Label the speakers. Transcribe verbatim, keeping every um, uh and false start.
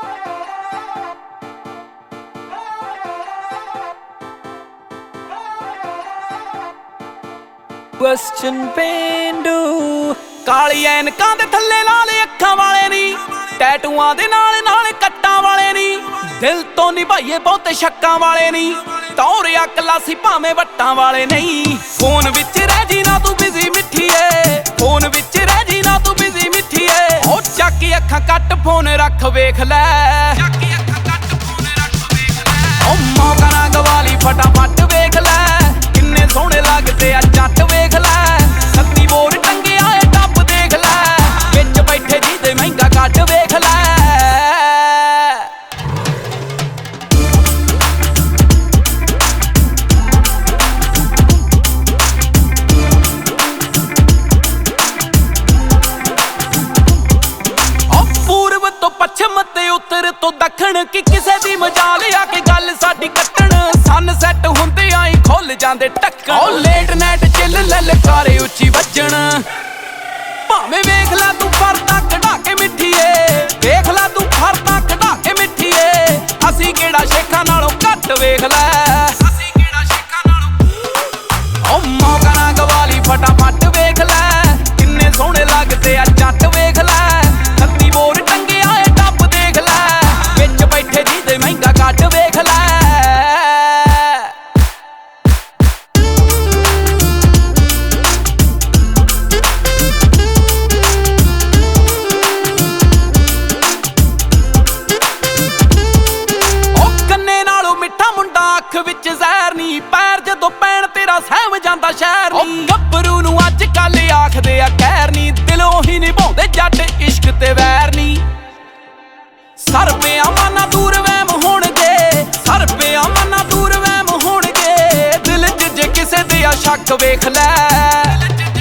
Speaker 1: Question ਪੇਂਡੂ ਕਾਲੀ ਐਨਕਾਂ ਦੇ ਥੱਲੇ ਲਾਲ ਅੱਖਾਂ ਵਾਲੇ ਨੀ, ਟੈਟੂਆਂ ਦੇ ਨਾਲ ਨਾਲ ਕੱਟਾਂ ਵਾਲੇ ਨੀ, ਦਿਲ ਤੋਂ ਨਿਭਾਈਏ ਬਹੁਤੇ ਸ਼ੱਕਾਂ ਵਾਲੇ ਨੀ, ਤੌਰਿਆ ਕਲਾਸੀ ਭਾਵੇਂ ਵੱਟਾਂ ਵਾਲੇ ਨਹੀਂ। ਫੋਨ ਵਿੱਚ ਰਹਿ ਜੀ ਨਾ ਤੂੰ ਬਿਜ਼ੀ ਮਿੱਠੀਏ, ਫੋਨ ਵਿੱਚ ਰਹਿ ਜੀ ਨਾ ਤੂੰ ਬਿਜ਼ੀ ਮਿੱਠੀਏ। ਉਹ ਚੱਕ ਅੱਖਾਂ ਕੱਟ ਫੋਨ ਰੱਖ ਵੇਖ ਲੈ, ਉਹ ਮੌਕਾ ਨਾ ਗਵਾਲੀ ਫਟਾਫਟ ਵੇਖ ਲੈ, ਕਿੰਨੇ ਸੋਹਣੇ ਲੱਗਦੇ ਆ ਜੱਟ ਵੇਖ ਲੈ। ਸੱਤੀ ਬੋਰ ਟੰਗਿਆ ਏ ਟੱਪ ਦੇਖ ਲੈ, ਵਿੱਚ ਬੈਠੇ ਜੀ ਦੇ ਮਹਿੰਗਾ ਕੱਟ ਵੇਖ ਲੈ। ਪੱਛਮ ਤੇ ਉੱਤਰ ਤੋਂ ਦੱਖਣ ਕਿ ਕਿਸੇ ਦੀ ਮਜਾਲ ਆ ਕੇ ਗੱਲ ਸਾਡੀ ਕੱਟਣ। ਸਨ ਸੈੱਟ ਹੁੰਦੇ ਆਈ ਖੁੱਲ ਜਾਂਦੇ ਢੱਕਣ, ਉਹ ਲੇਟ ਨਾਈਟ ਚਿੱਲ ਲਲਕਾਰੇ ਉੱਚੀ ਵੱਜਣ। ਭਾਵੇਂ ਵੇਖ ਲੈ ਤੂੰ ਫਰਦਾ ਕਢਾ ਕੇ ਮਿੱਠੀਏ, ਵੇਖ ਲੈ ਤੂੰ ਫਰਦਾ ਕਢਾ ਕੇ ਮਿੱਠੀਏ। ਅਸੀਂ ਕਿਹੜਾ ਸ਼ੇਖਾਂ ਨਾਲੋਂ ਘੱਟ ਵੇਖ ਲੈ, ਅਸੀਂ ਕਿਹੜਾ ਸ਼ੇਖਾਂ ਨਾਲੋਂ। ਉਹ ਮੌਕਾ ਨਾ ਗਵਾਲੀ ਫਟਾਫਟ ਵੇਖ ਲੈ, ਕਿੰਨੇ ਸੋਹਣੇ ਲੱਗਦੇ ਆ ਜੱਟ ਵੇਖ ਲੈ। ਸੱਤੀ ਬੋਰ ਟੰਗਿਆ ਏ ਟੱਪ ਦੇਖ ਲੈ, ਵਿੱਚ ਬੈਠੇ ਜੀ ਦੇ ਮਹਿੰਗਾ ਕੱਟ ਵੇਖ ਲੈ। ਉਹ ਕੰਨੇ ਨਾਲੋਂ ਮਿੱਠਾ ਮੁੰਡਾ ਅੱਖ ਵਿੱਚ ਜ਼ਹਿਰ ਨੀ, ਪੈਰ ਜਦੋਂ ਪੈਣ ਤੇਰਾ ਸਹਿਮ ਜਾਂਦਾ ਸ਼ਹਿਰ ਨੀ। ਗੱਭਰੂ ਨੂੰ ਅੱਜ ਕੱਲ ਆਖਦੇ ਆ ਕਹਿਰ ਨੀ, ਦਿਲੋਂ ਹੀ ਨਿਭਾਉਂਦੇ ਜੱਟ ਇਸ਼ਕ ਤੇ ਵੈਰ ਨੀ। ਸਰ ਪਿਆ ਮਾਨਾ ਦੂਰ ਵਹਿਮ ਹੋਣਗੇ, ਸਰ ਪਿਆ ਮਾਨਾ ਦੂਰ ਵਹਿਮ ਹੋਣਗੇ। ਦਿਲ 'ਚ ਜੇ ਕਿਸੇ ਦੇ ਆ ਸ਼ੱਕ ਵੇਖ ਲੈ,